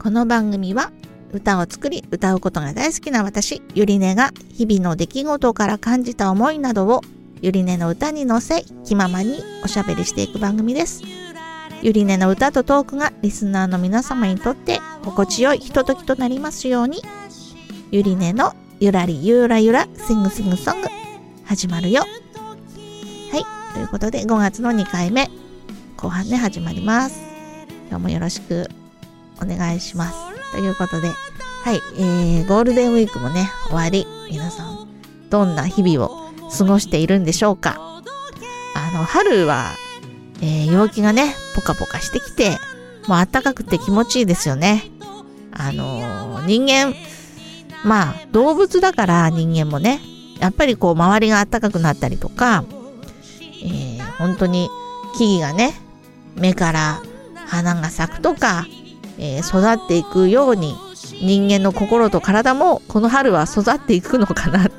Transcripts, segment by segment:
この番組は歌を作り歌うことが大好きな私ゆりねが日々の出来事から感じた思いなどをゆりねの歌に乗せ気ままにおしゃべりしていく番組です。ゆりねの歌とトークがリスナーの皆様にとって心地よいひとときとなりますように。ゆりねのゆらりゆらゆらシングシングソング始まるよ。はい、ということで5月の2回目後半で始まります。今日もよろしくお願いしますということで、はい、ゴールデンウィークもね終わり、皆さんどんな日々を過ごしているんでしょうか。春は、陽気がねポカポカしてきて、もう暖かくて気持ちいいですよね。人間動物だから人間もねやっぱりこう周りが暖かくなったりとか、本当に木々がね目から花が咲くとか、育っていくように人間の心と体もこの春は育っていくのかなって、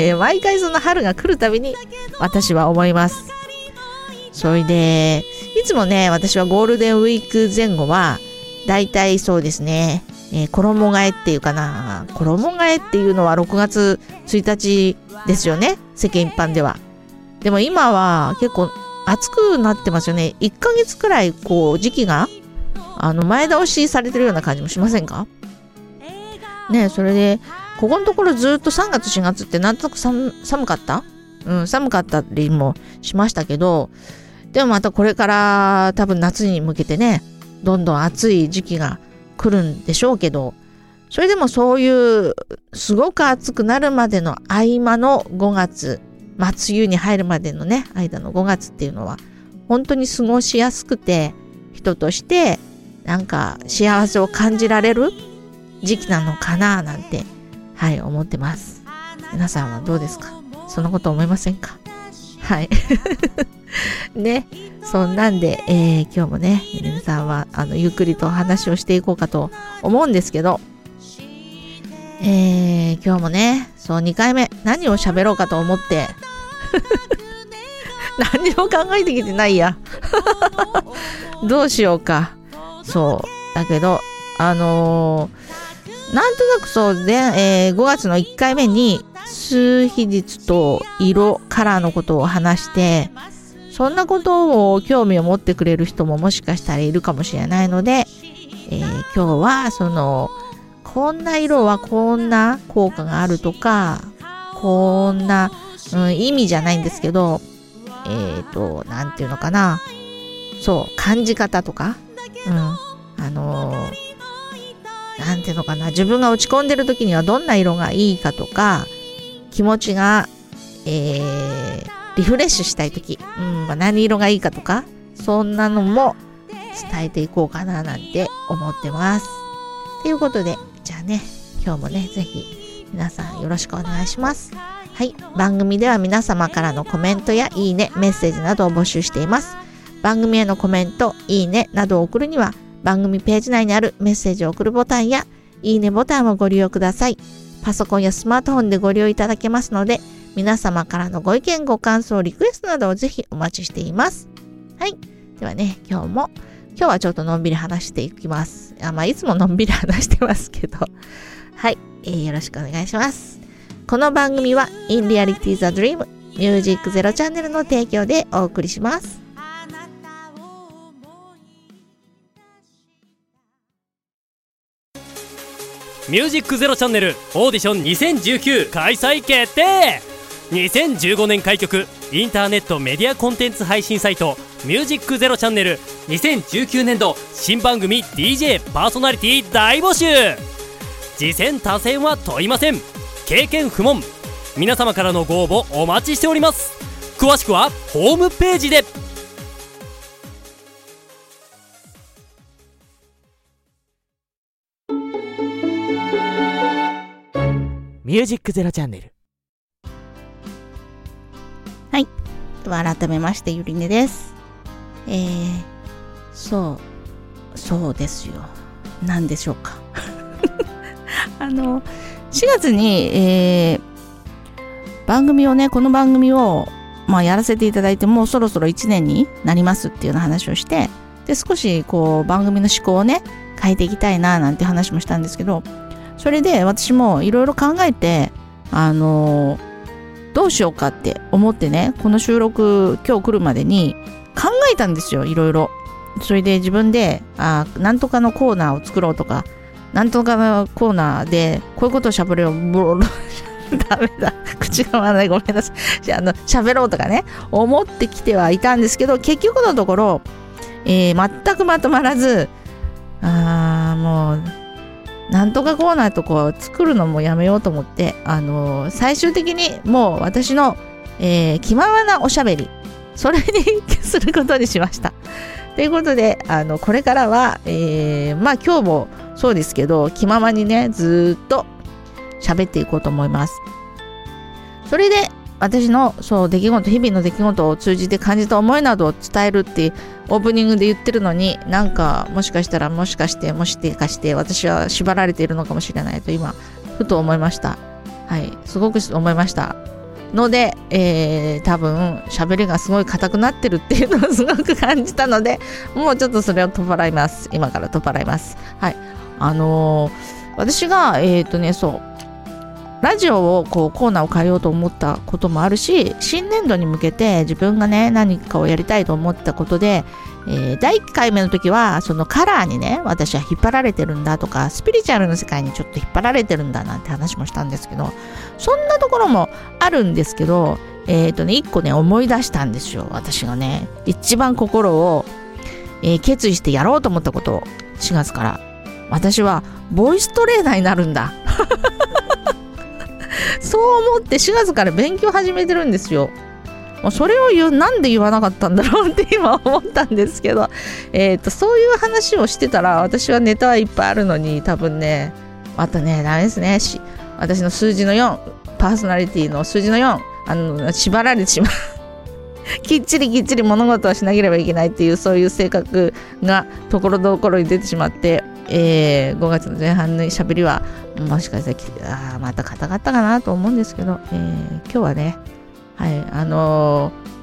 毎回その春が来るたびに私は思います。それでいつもね私はゴールデンウィーク前後はだいたいそうですね、衣替えっていうかな、衣替えっていうのは6月1日ですよね、世間一般では。でも今は結構暑くなってますよね。1ヶ月くらいこう時期が前倒しされてるような感じもしませんかね。それでここのところずっと3月4月ってなんとなく寒かった、寒かったりもしましたけど、でもまたこれから多分夏に向けてねどんどん暑い時期が来るんでしょうけど、それでもそういうすごく暑くなるまでの合間の5月、梅雨に入るまでのね間の5月っていうのは本当に過ごしやすくて、人としてなんか幸せを感じられる時期なのかななんて思ってます。皆さんはどうですか？そんなこと思いませんか？はいね、そんなんで、今日もね皆さんはゆっくりと話をしていこうかと思うんですけど、今日もねそう2回目何を喋ろうかと思って何も考えてきてないやどうしようか。そうだけどなんとなくそうで、5月の1回目に数比率と色カラーのことを話して、そんなことを興味を持ってくれる人ももしかしたらいるかもしれないので、今日はこんな色はこんな効果があるとか、こんな、意味じゃないんですけど、なんていうのかな、そう感じ方とか、なんていうのかな、自分が落ち込んでる時にはどんな色がいいかとか、気持ちが、リフレッシュしたい時、何色がいいかとか、そんなのも伝えていこうかななんて思ってます。ということで、じゃあね今日もねぜひ皆さんよろしくお願いします。はい、番組では皆様からのコメントやいいね、メッセージなどを募集しています。番組へのコメント、いいねなどを送るには番組ページ内にあるメッセージを送るボタンやいいねボタンをご利用ください。パソコンやスマートフォンでご利用いただけますので、皆様からのご意見ご感想リクエストなどをぜひお待ちしています。はい、ではね今日はちょっとのんびり話していきます。いつものんびり話してますけどはい、よろしくお願いします。この番組は In Reality the Dream Music Zero チャンネルの提供でお送りします。 ミュージックゼロチャンネルオーディション2019開催決定。2015年開局インターネットメディアコンテンツ配信サイトミュージックゼロチャンネル2019年度新番組 DJ パーソナリティ大募集。次戦他戦は問いません。経験不問。皆様からのご応募お待ちしております。詳しくはホームページで。ミュージックゼロチャンネル。 はい、改めましてゆりねです。そうですよ。何でしょうか4月に、この番組をやらせていただいてもうそろそろ1年になりますっていうような話をして、で少しこう番組の思考をね、 変えていきたいななんて話もしたんですけど、それで私もいろいろ考えてどうしようかって思ってね、この収録今日来るまでに考えたんですよ、いろいろ。それで自分でなんとかのコーナーを作ろうとか、なんとかのコーナーでこういうことをしゃべれよダメだ、口が回らない、ごめんなさい。喋ろうとかね思ってきてはいたんですけど、結局のところ、全くまとまらず、もうなんとかコーナーとこう作るのもやめようと思って、最終的にもう私の、気ままなおしゃべり、それにすることにしました。ということでこれからは、今日もそうですけど気ままにねずっと喋っていこうと思います。それで私の日々の出来事を通じて感じた思いなどを伝えるってオープニングで言ってるのに、なんかもしかして私は縛られているのかもしれないと今ふと思いました。はい、すごく思いましたので、多分喋りがすごい硬くなってるっていうのをすごく感じたので、もうちょっとそれを今から取っ払います。はい、私がラジオをコーナーを変えようと思ったこともあるし、新年度に向けて自分がね何かをやりたいと思ったことで、第1回目の時はそのカラーにね私は引っ張られてるんだとか、スピリチュアルの世界にちょっと引っ張られてるんだなんて話もしたんですけど、そんなところもあるんですけど、1個ね思い出したんですよ。私がね一番心を、決意してやろうと思ったことを、4月から私はボイストレーナーになるんだそう思って4月から勉強始めてるんですよ。それをなんで言わなかったんだろうって今思ったんですけど、そういう話をしてたら私はネタはいっぱいあるのに、多分ねまたねダメですね。私の数字の4、パーソナリティの数字の4、縛られてしまうきっちり物事をしなければいけないっていう、そういう性格がところどころに出てしまって、5月の前半の喋りはもしかしたらまた硬かったかなと思うんですけど、今日はね、はい、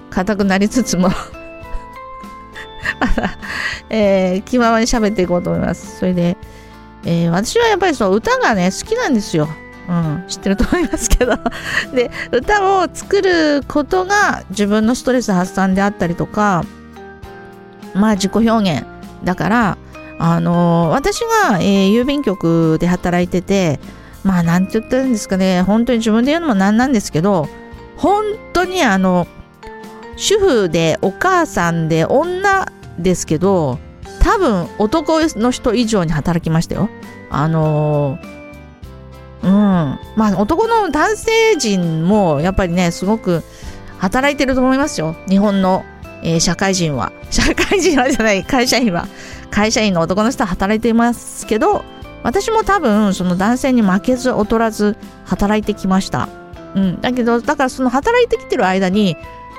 硬くなりつつもまだ、気ままに喋っていこうと思います。それで、私はやっぱり歌がね好きなんですよ。知ってると思いますけどで、歌を作ることが自分のストレス発散であったりとか、自己表現だから、私が、郵便局で働いてて、なんて言ったらいいんですかね、本当に自分で言うのもなんなんですけど、本当に主婦でお母さんで女ですけど、多分男の人以上に働きましたよ。男の男性陣もやっぱりねすごく働いてると思いますよ。日本の、会社員はじゃない、会社員の男の人は働いていますけど、私も多分その男性に負けず劣らず働いてきました。だからその働いてきてる間に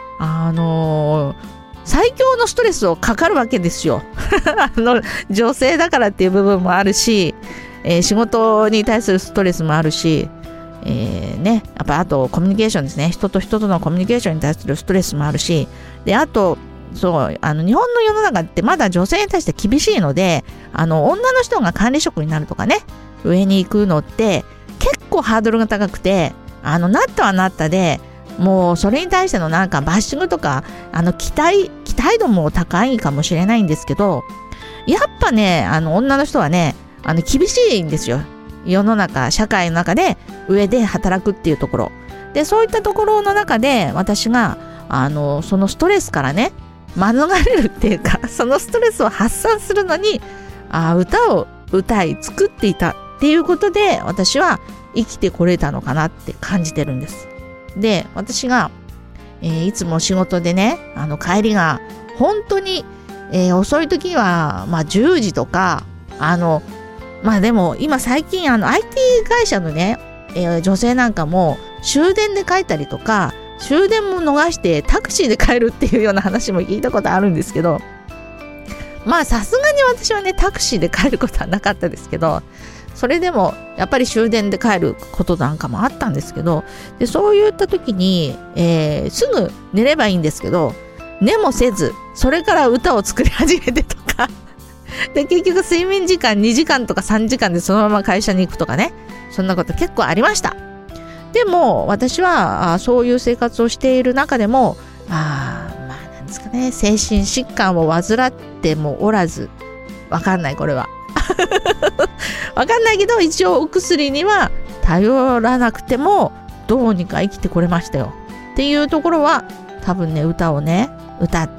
最強のストレスをかかるわけですよ女性だからっていう部分もあるし、仕事に対するストレスもあるし、やっぱあとコミュニケーションですね。人と人とのコミュニケーションに対するストレスもあるし、であと日本の世の中ってまだ女性に対して厳しいので、女の人が管理職になるとかね、上に行くのって結構ハードルが高くて、なったはなったで、もうそれに対してのなんかバッシングとか期待度も高いかもしれないんですけど、やっぱね女の人はね厳しいんですよ。世の中社会の中で上で働くっていうところで、そういったところの中で私がそのストレスからね免れるっていうか、そのストレスを発散するのに歌を歌い作っていたっていうことで、私は生きてこれたのかなって感じてるんです。で、私が、いつも仕事でね帰りが本当に、遅い時は10時とかでも今最近IT 会社のね、女性なんかも終電で帰ったりとか、終電も逃してタクシーで帰るっていうような話も聞いたことあるんですけど、さすがに私はねタクシーで帰ることはなかったですけど、それでもやっぱり終電で帰ることなんかもあったんですけど、でそういった時に、すぐ寝ればいいんですけど、寝もせずそれから歌を作り始めてとかで、結局睡眠時間2時間とか3時間でそのまま会社に行くとかね。そんなこと結構ありました。でも、私はそういう生活をしている中でも、なんですかね、精神疾患を患ってもおらず、わかんない、これは。わかんないけど、一応お薬には頼らなくても、どうにか生きてこれましたよ。っていうところは、多分ね、歌をね、歌って、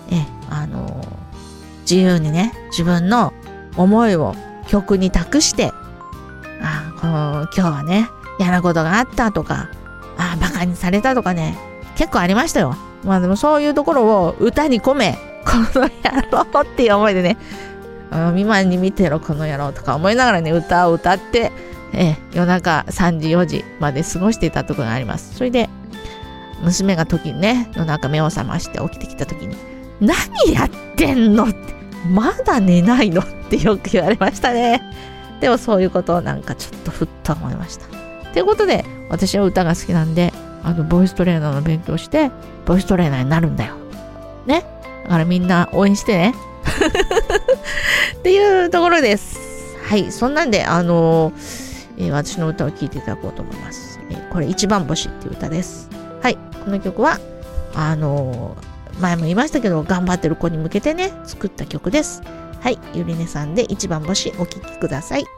自由にね、自分の思いを曲に託して、今日はね、嫌なことがあったとか、バカにされたとかね、結構ありましたよ。まあでもそういうところを歌に込め、この野郎っていう思いでね、未満に見てろこの野郎とか思いながらね、歌を歌って、夜中3時4時まで過ごしていたところがあります。それで、娘が時にね、夜中目を覚まして起きてきた時に、何やってんのって、まだ寝ないのってよく言われましたね。でもそういうことをなんかちょっとふっと思いました。ということで、私は歌が好きなんで、ボイストレーナーの勉強して、ボイストレーナーになるんだよ。ね。だからみんな応援してね。っていうところです。はい。そんなんで、私の歌を聴いていただこうと思います。これ、一番星っていう歌です。はい。この曲は、前も言いましたけど、頑張ってる子に向けてね、作った曲です。はい。ゆりねさんで一番星お聴きください。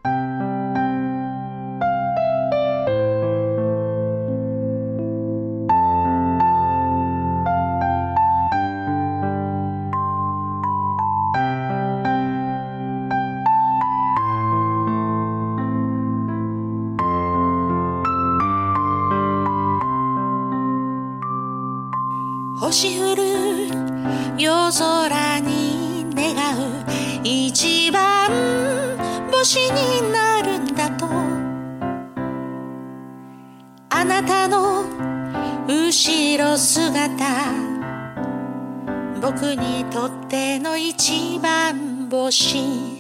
星降る夜空に願う一番星になるんだと、あなたの後ろ姿、僕にとっての一番星、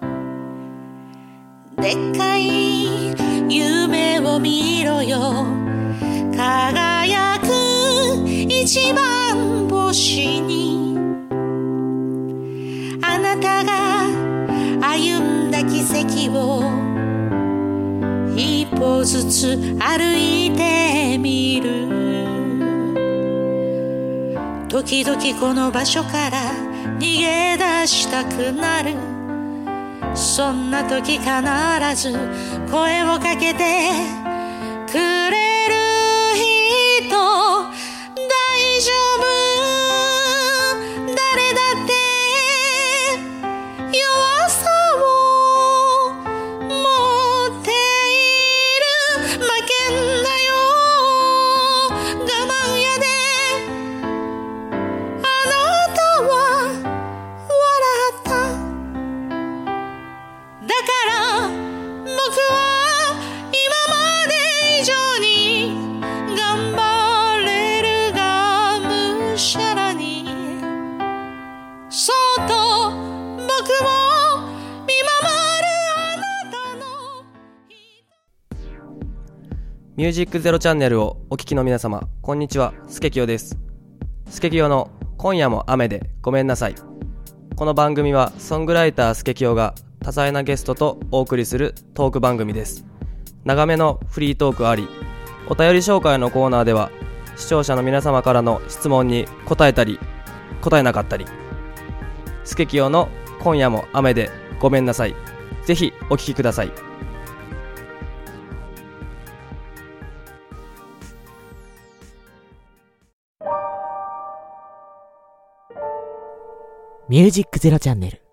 でっかい夢を見ろよ、輝く一番星に、あなたが歩んだ奇跡を一歩ずつ歩いてみる。時々この場所から逃げ出したくなる。そんな時必ず声をかけてくれる人、大丈夫、誰だって弱さを持っている。負けんなよ、我慢やで、あなたは笑った。だから僕は今まで以上に頑張れるがむしゃらに、そっと僕を見守るあなたの。 ミュージックゼロチャンネルをお聞きの皆様、こんにちは。スケキヨです。スケキヨの今夜も雨でごめんなさい。この番組はソングライタースケキヨが多彩なゲストとお送りするトーク番組です。長めのフリートークあり、お便り紹介のコーナーでは視聴者の皆様からの質問に答えたり答えなかったり、スケキヨの今夜も雨でごめんなさい。ぜひお聞きください。 ミュージックゼロチャンネル。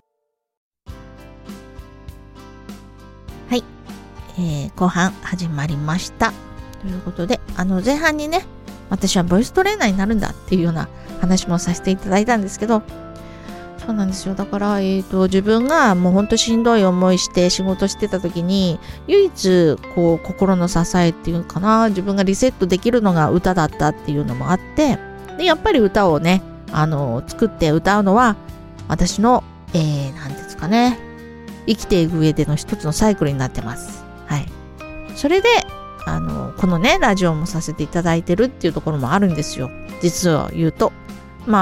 はい、後半始まりました。ということで、前半にね、私はボイストレーナーになるんだっていうような話もさせていただいたんですけど、そうなんですよ。だから、自分がもうほんとしんどい思いして仕事してた時に、唯一、こう、心の支えっていうかな、自分がリセットできるのが歌だったっていうのもあって、で、やっぱり歌をね、作って歌うのは、私の、なんですかね、生きていく上での一つのサイクルになってます。はい。それで、このね、ラジオもさせていただいてるっていうところもあるんですよ。実を言うと。まあ、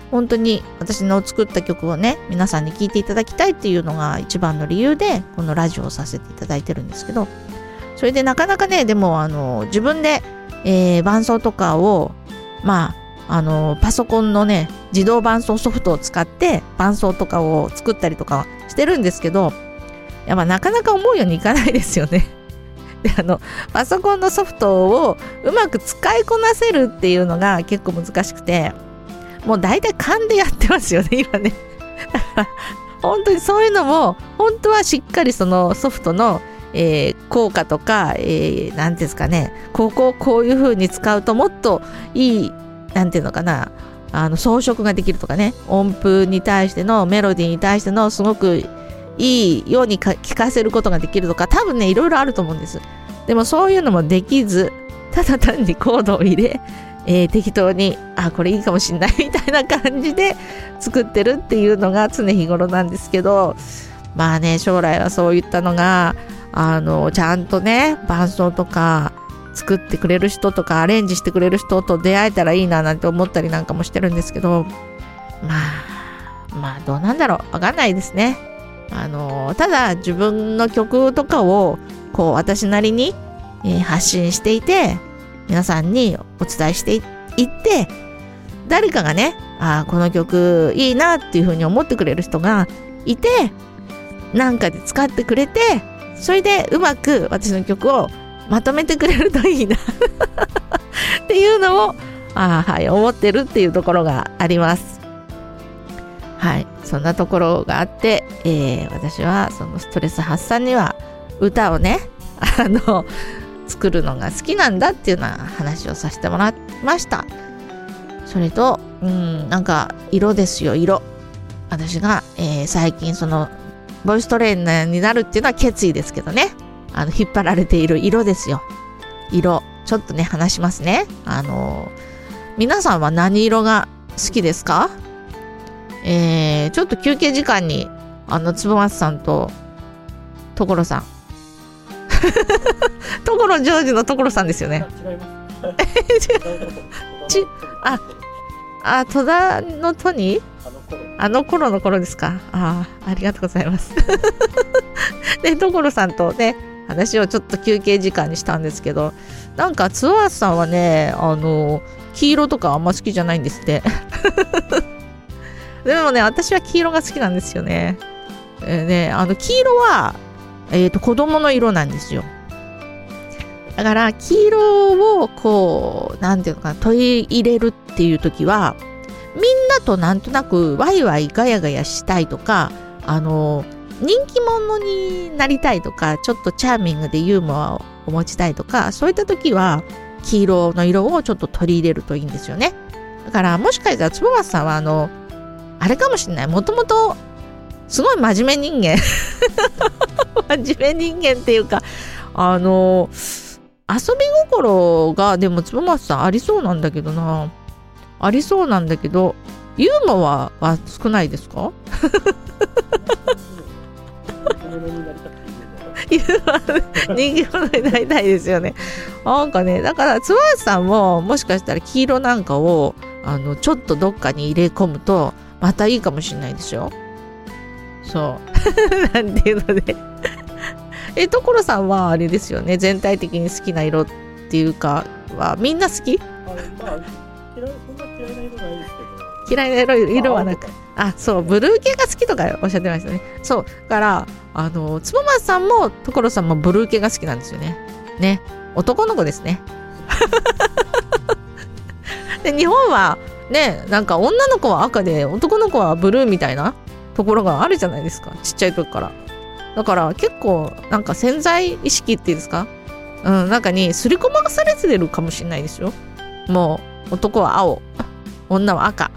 本当に私の作った曲をね、皆さんに聴いていただきたいっていうのが一番の理由で、このラジオをさせていただいてるんですけど、それでなかなかね、でも自分で、伴奏とかを、パソコンのね、自動伴奏ソフトを使って伴奏とかを作ったりとかしてるんですけど、やっぱなかなか思うようにいかないですよね。で、パソコンのソフトをうまく使いこなせるっていうのが結構難しくて、もう大体勘でやってますよね、今ね。だから本当にそういうのも、本当はしっかりそのソフトの、効果とか、なんていうんですかね、こういう風に使うともっといい、なんていうのかな、装飾ができるとかね、音符に対してのメロディーに対してのすごくいいように聞かせることができるとか、多分ね、いろいろあると思うんです。でもそういうのもできず、ただ単にコードを入れ、適当に、これいいかもしんないみたいな感じで作ってるっていうのが常日頃なんですけど、まあね、将来はそういったのが、ちゃんとね、伴奏とか作ってくれる人とかアレンジしてくれる人と出会えたらいいななんて思ったりなんかもしてるんですけど、まあどうなんだろう、わかんないですね。ただ自分の曲とかをこう私なりに、発信していて、皆さんにお伝えしていって、誰かがね、この曲いいなっていう風に思ってくれる人がいて、なんかで使ってくれて、それでうまく私の曲をまとめてくれるといいなっていうのを思ってるっていうところがあります。はい、そんなところがあって、私はそのストレス発散には歌をね作るのが好きなんだっていうような話をさせてもらいました。それとなんか色ですよ、色。私が、最近そのボイストレーナーになるっていうのは決意ですけどね、引っ張られている色ですよ。色ちょっとね話しますね。皆さんは何色が好きですか？ちょっと休憩時間につぼまつさんと所さん所ジョージの所さんですよね。 違います戸田の戸に頃の頃ですか。ありがとうございますで所さんとね話をちょっと休憩時間にしたんですけど、なんかつわさんはね黄色とかあんま好きじゃないんですってでもね、私は黄色が好きなんですよね。黄色は、子供の色なんですよ。だから黄色をこうなんていうのかな、取り入れるっていう時はみんなとなんとなくワイワイガヤガヤしたいとか、人気者になりたいとか、ちょっとチャーミングでユーモアを持ちたいとか、そういった時は黄色の色をちょっと取り入れるといいんですよね。だからもしかしたらつぼまさんはあれかもしれない。もともとすごい真面目人間真面目人間っていうか遊び心がでもつぼまさんありそうなんだけどな。ありそうなんだけど、ユーモアは少ないですか人気者になりたいですよね。なんかね、だからつばさんももしかしたら黄色なんかをちょっとどっかに入れ込むとまたいいかもしれないですよ。そうなんていうので所さんはあれですよね、全体的に好きな色っていうかはみんな好き？嫌いな色はなく、そう、ブルー系が好きとかおっしゃってましたね。そうだからつぼまさんも所さんもブルー系が好きなんですよね。ね、男の子ですねで日本はね、なんか女の子は赤で男の子はブルーみたいなところがあるじゃないですか、ちっちゃい時から。だから結構なんか潜在意識っていうんですか、中に刷り込まされてるかもしれないですよ。もう男は青、女は赤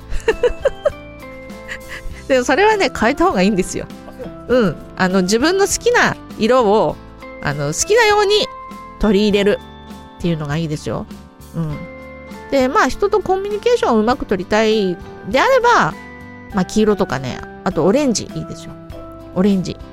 でもそれはね変えた方がいいんですよ。自分の好きな色を好きなように取り入れるっていうのがいいですよ。で人とコミュニケーションをうまく取りたいであれば、黄色とかね、あとオレンジいいですよ。オレンジ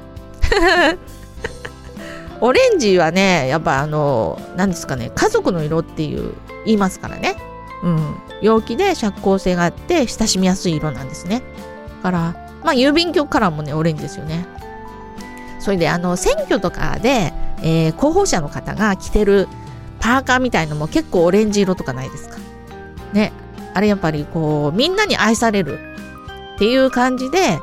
オレンジはねやっぱ何ですかね、家族の色って言いますからね。 陽気で遮光性があって親しみやすい色なんですね。だから郵便局カラーもねオレンジですよね。それで選挙とかで、候補者の方が着てるパーカーみたいのも結構オレンジ色とかないですかね。あれやっぱりこうみんなに愛されるっていう感じで、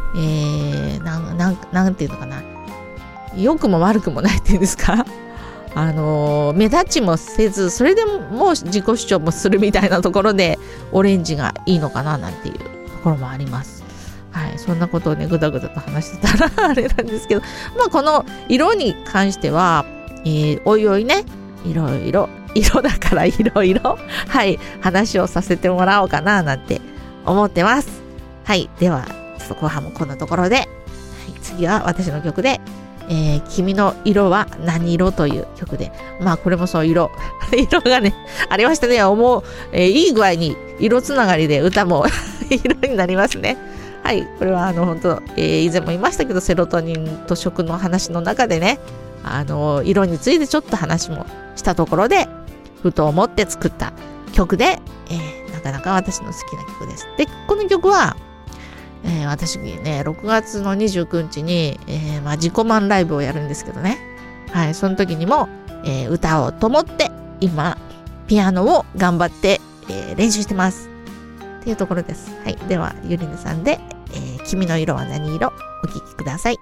なんていうのかな、良くも悪くもないっていうんですか、目立ちもせず、それでもう自己主張もするみたいなところでオレンジがいいのかななんていうところもあります。はい、そんなことをねぐだぐだと話してたらあれなんですけど、この色に関しては、おいおいね、色だからいろいろはい話をさせてもらおうかななんて思ってます。はい、ではちょっと後半もこんなところで、はい、次は私の曲で、君の色は何色という曲で、これもそう色がねありましたね。いい具合に色つながりで歌も色になりますね。はい、これは本当、以前も言いましたけど、セロトニンと食の話の中でね、色についてちょっと話もしたところでふと思って作った曲で、なかなか私の好きな曲です。でこの曲は、私ね6月の29日に、自己満ライブをやるんですけどね、はい、その時にも、歌おうと思って今ピアノを頑張って、練習してますっていうところです。はい、ではゆりねさんで、君の色は何色お聴きください。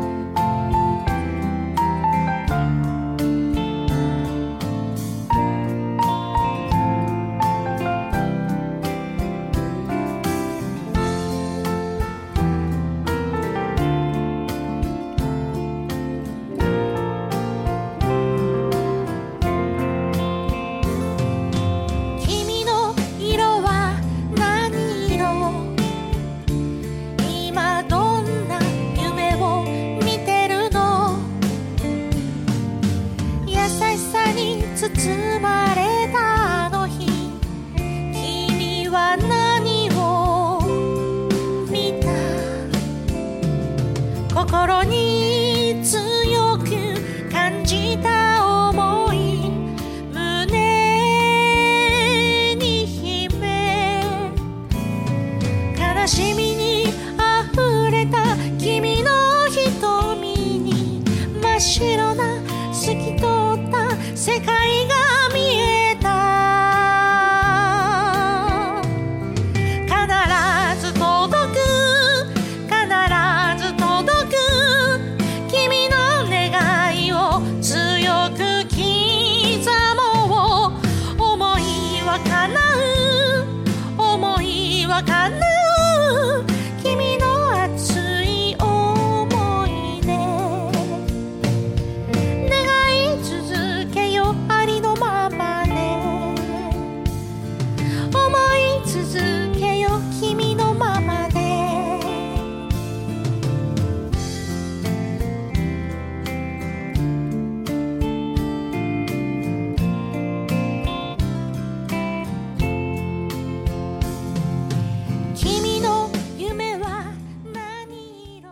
包まれたあの日、君は何を見た？心に強く感じた想い、胸に秘め、悲しみに溢れた君の瞳に、真っ白な透き通った世界が見えた。必ず届く、必ず届く、君の願いを強く刻もう。思いは叶う、思いは叶う、君の熱い思い出。願い続けよ、ありのままで。思い続けよ、君のままで。君の夢は何色？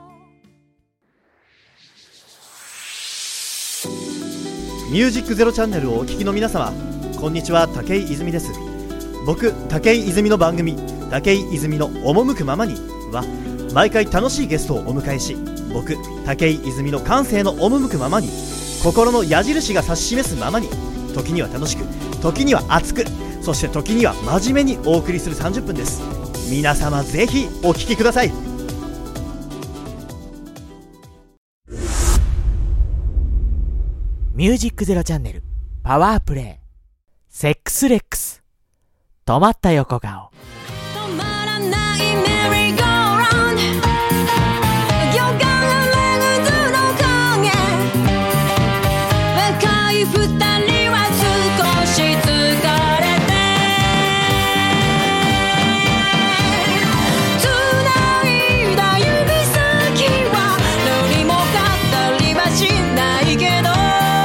ミュージックゼロチャンネルをお聞きの皆様、こんにちは、武井泉です。僕、武井泉の番組、武井泉の赴くままには、毎回楽しいゲストをお迎えし、僕、武井泉の感性の赴くままに、心の矢印が指し示すままに、時には楽しく、時には熱く、そして時には真面目にお送りする30分です。皆様ぜひお聞きください。 ミュージックゼロチャンネルパワープレイセックスレックス止まった横顔。 止まらないメリーゴーラウンド、よがられる図の影、若い二人は少し疲れて、繋いだ指先は何も語りはしないけど、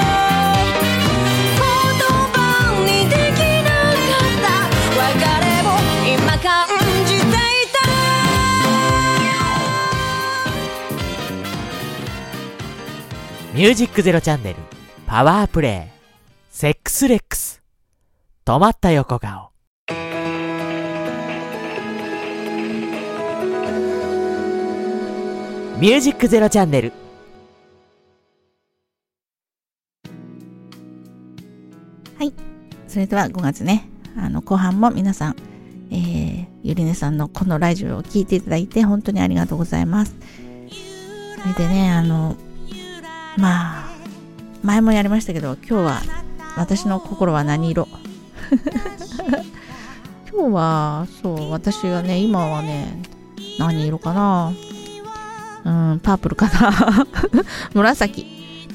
ミュージックゼロチャンネルパワープレイセックスレックス止まった横顔。 ミュージックゼロチャンネル。 はい、それでは5月ね、後半も皆さん、ゆりねさんのこのラジオを聞いていただいて本当にありがとうございます。それでね、まあ前もやりましたけど、今日は私の心は何色今日はそう私はね、今はね、何色かな、パープルかな紫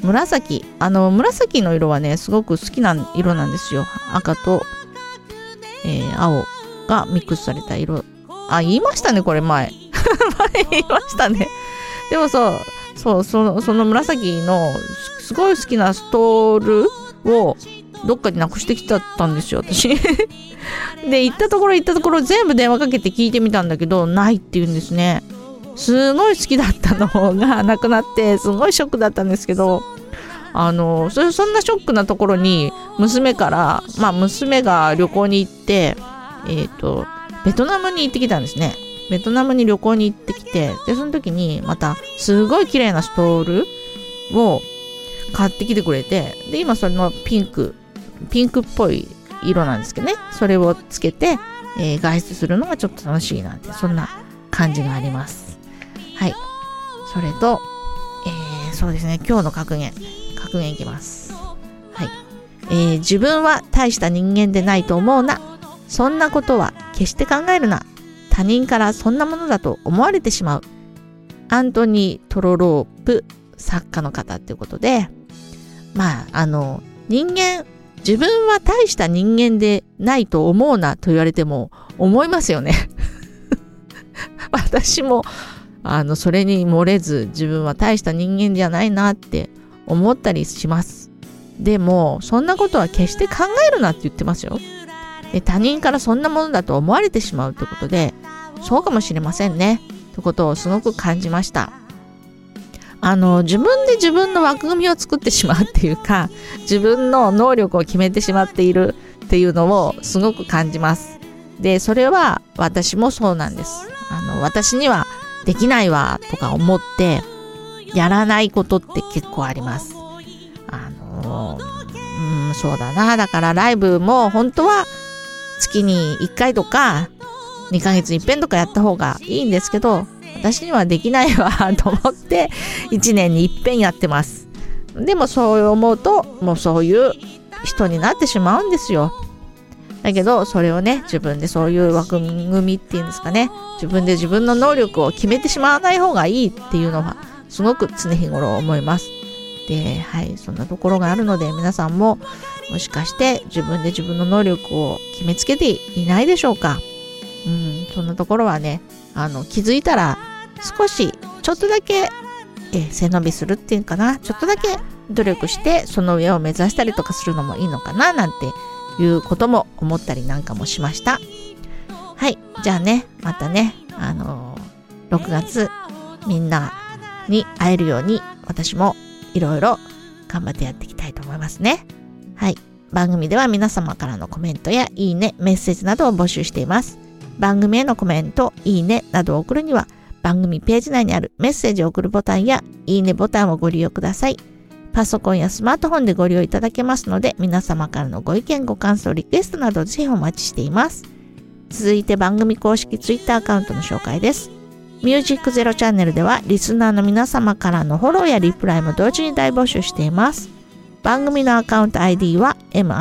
の色はね、すごく好きな色なんですよ。赤と、青がミックスされた色。言いましたね、これ前言いましたね。でもその紫のすごい好きなストールをどっかになくしてきちゃったんですよ、私で行ったところ全部電話かけて聞いてみたんだけど、ないって言うんですね。すごい好きだったのがなくなって、すごいショックだったんですけど、そんなショックなところに娘が旅行に行って、ベトナムに行ってきたんですね。ベトナムに旅行に行ってきて、でその時にまたすごい綺麗なストールを買ってきてくれて、で今それのピンクっぽい色なんですけどね、それをつけて、外出するのがちょっと楽しいなんて、そんな感じがあります。はい。それと、そうですね、今日の格言いきます。はい。自分は大した人間でないと思うな。そんなことは決して考えるな。他人からそんなものだと思われてしまう。アントニー・トロロープ作家の方っていうことで、自分は大した人間でないと思うなと言われても思いますよね私もそれに漏れず、自分は大した人間じゃないなって思ったりします。でもそんなことは決して考えるなって言ってますよ。で、他人からそんなものだと思われてしまうってことで、そうかもしれませんねってことをすごく感じました。自分で自分の枠組みを作ってしまうっていうか、自分の能力を決めてしまっているっていうのをすごく感じます。で、それは私もそうなんです。私にはできないわとか思ってやらないことって結構あります。そうだな。だからライブも本当は月に1回とか2ヶ月に1遍とかやった方がいいんですけど、私にはできないわと思って1年に1遍やってます。でもそう思うと、もうそういう人になってしまうんですよ。だけどそれをね、自分でそういう枠組みっていうんですかね、自分で自分の能力を決めてしまわない方がいいっていうのはすごく常日頃思います。で、はい、そんなところがあるので、皆さんももしかして自分で自分の能力を決めつけていないでしょうか。そんなところはね、気づいたら少しちょっとだけ、背伸びするっていうかな、ちょっとだけ努力してその上を目指したりとかするのもいいのかななんていうことも思ったりなんかもしました。はい、じゃあね、またね、6月みんなに会えるように私もいろいろ頑張ってやっていきたいと思いますね。はい、番組では皆様からのコメントやいいね、メッセージなどを募集しています。番組へのコメント、いいねなどを送るには番組ページ内にあるメッセージを送るボタンやいいねボタンをご利用ください。パソコンやスマートフォンでご利用いただけますので、皆様からのご意見、ご感想、リクエストなどぜひお待ちしています。続いて番組公式ツイッターアカウントの紹介です。ミュージックゼロチャンネルではリスナーの皆様からのフォローやリプライも同時に大募集しています。番組のアカウント ID は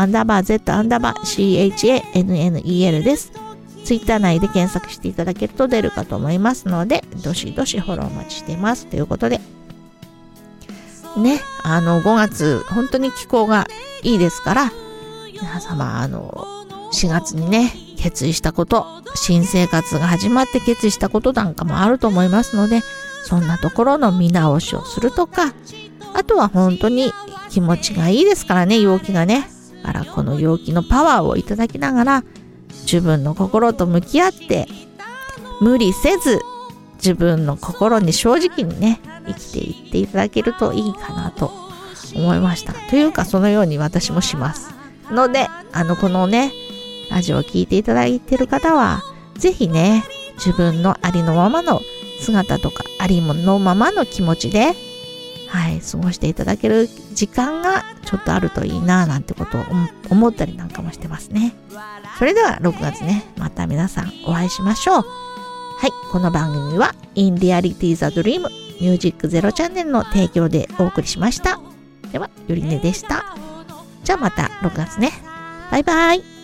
m_z_CHANNEL です。ツイッター内で検索していただけると出るかと思いますので、どしどしフォローお待ちしています。ということでね、5月本当に気候がいいですから、皆様4月にね決意したこと、新生活が始まって決意したことなんかもあると思いますので、そんなところの見直しをするとか、あとは本当に気持ちがいいですからね、陽気がね。だからこの陽気のパワーをいただきながら、自分の心と向き合って無理せず自分の心に正直にね生きていっていただけるといいかなと思いました。というかそのように私もしますので、このねラジオを聞いていただいている方はぜひね、自分のありのままの姿とかありのままの気持ちで、はい、過ごしていただける時間がちょっとあるといいななんてことを思ったりなんかもしてますね。それでは6月ね、また皆さんお会いしましょう。はい、この番組は In Reality the Dream Music Zero チャンネルの提供でお送りしました。では、ゆりねでした。じゃあまた6月ね。バイバイ。